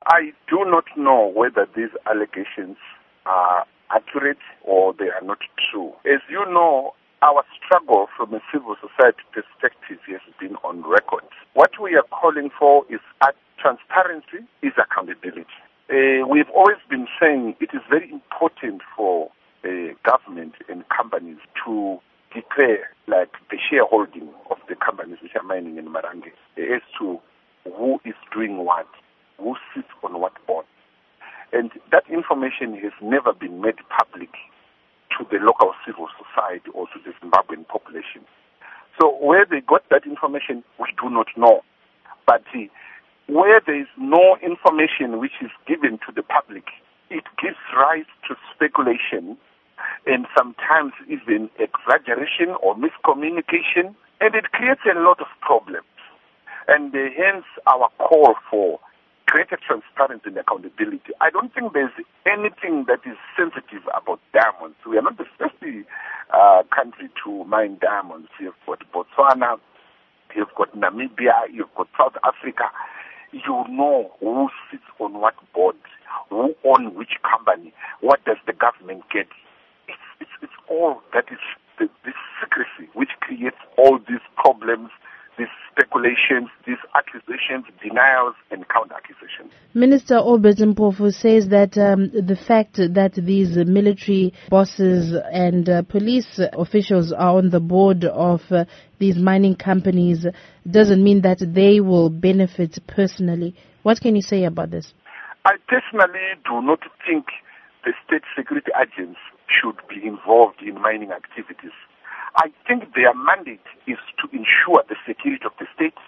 I do not know whether these allegations are accurate or they are not true. As you know, our struggle from a civil society perspective has been on record. What we are calling for is transparency, is accountability. We've always been saying it is very important for government and companies to declare like the shareholding of the companies which are mining in Marange as to who is doing what, who sits on what board. And that information has never been made public to the local civil society or to the Zimbabwean population. So where they got that information, we do not know. But where there is no information which is given to the public, it gives rise to speculation and sometimes even exaggeration or miscommunication, and it creates a lot of problems. And hence our call for greater transparency and accountability. I don't think there's anything that is sensitive about diamonds. We are not the first country to mine diamonds. You've got Botswana, you've got Namibia, you've got South Africa. You know who sits on what board, who owns which company, what does the government get. It's all that is this secrecy which creates all these problems, these speculations, these accusations, denials, and counter-accusations. Minister Obert Mpofu says that the fact that these military bosses and police officials are on the board of these mining companies doesn't mean that they will benefit personally. What can you say about this? I personally do not think the state security agents should be involved in mining activities. I think their mandate is to ensure the security of the state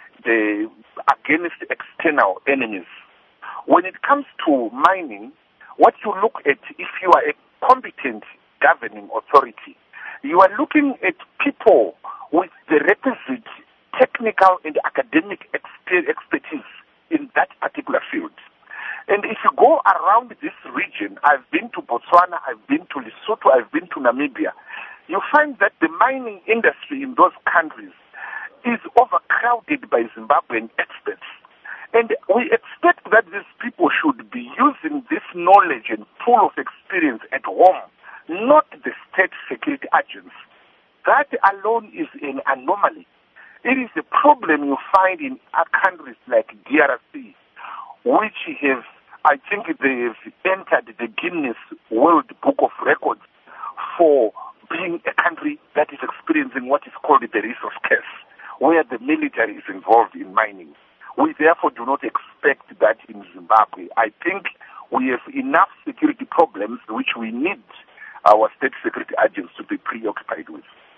against external enemies. When it comes to mining, what you look at, if you are a competent governing authority, you are looking at people with the requisite technical and academic expertise in that particular field. And if you go around this region, I've been to Botswana, I've been to Lesotho, I've been to Namibia, you find that the mining industry in those countries is overcrowded by Zimbabwean experts. And we expect that these people should be using this knowledge and pool of experience at home, not the state security agents. That alone is an anomaly. It is a problem you find in countries like DRC, which have, I think they have entered the Guinness World Book of Records for being a country that is experiencing what is called the resource curse, where the military is involved in mining. We therefore do not expect that in Zimbabwe. I think we have enough security problems which we need our state security agents to be preoccupied with.